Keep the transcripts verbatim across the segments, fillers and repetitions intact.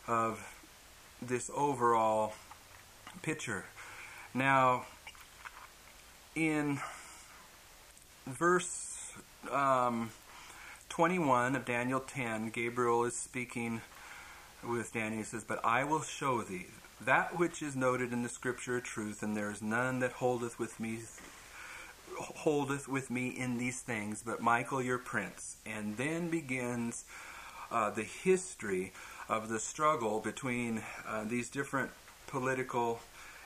of this overall picture. Now, in verse um, twenty-one of Daniel ten, Gabriel is speaking with Daniel. He says, "But I will show thee that which is noted in the Scripture of truth, and there is none that holdeth with me holdeth with me in these things, but Michael your prince." And then begins uh, the history of the struggle between uh, these different political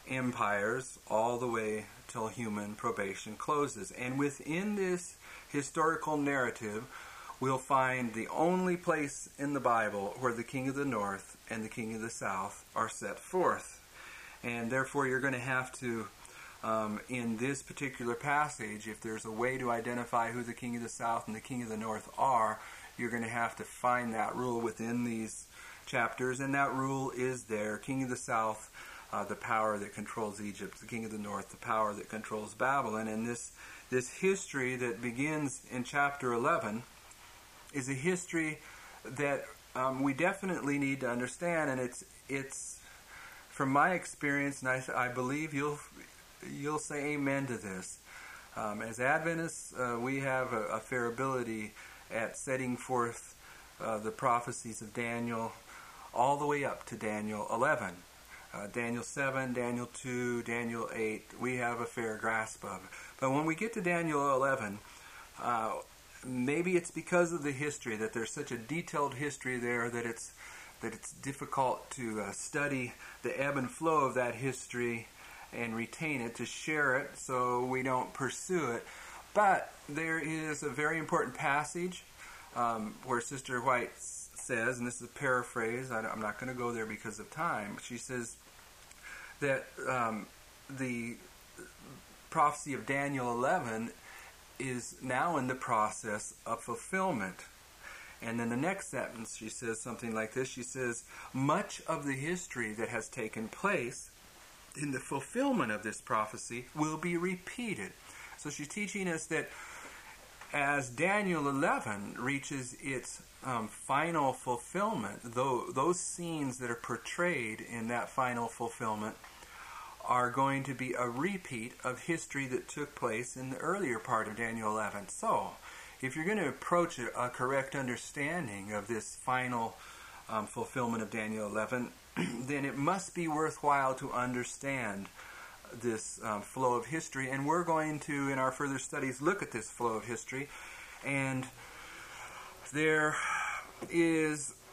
empires all the way till human probation closes. And within this historical narrative, we'll find the only place in the Bible where the king of the north and the king of the south are set forth. And therefore you're going to have to, um, in this particular passage, if there's a way to identify who the king of the south and the king of the north are, you're going to have to find that rule within these chapters. And that rule is there. King of the south, uh, the power that controls Egypt. The king of the north, the power that controls Babylon. And this, this history that begins in chapter eleven is a history that um, we definitely need to understand, and it's it's from my experience, and I, I believe you'll you'll say amen to this. Um, as Adventists, uh, we have a, a fair ability at setting forth uh, the prophecies of Daniel all the way up to Daniel eleven. Uh, Daniel seven, Daniel two, Daniel eight, we have a fair grasp of it. But when we get to Daniel eleven, uh, maybe it's because of the history, that there's such a detailed history there that it's that it's difficult to uh, study the ebb and flow of that history and retain it, to share it, so we don't pursue it. But there is a very important passage um, where Sister White says, and this is a paraphrase, I, I'm not going to go there because of time, she says that um, the prophecy of Daniel eleven is now in the process of fulfillment. And then the next sentence, she says something like this. She says, much of the history that has taken place in the fulfillment of this prophecy will be repeated. So she's teaching us that as Daniel eleven reaches its um, final fulfillment, though those scenes that are portrayed in that final fulfillment are going to be a repeat of history that took place in the earlier part of Daniel eleven. So, if you're going to approach a, a correct understanding of this final um, fulfillment of Daniel eleven, then it must be worthwhile to understand this um, flow of history. And we're going to, in our further studies, look at this flow of history. And there is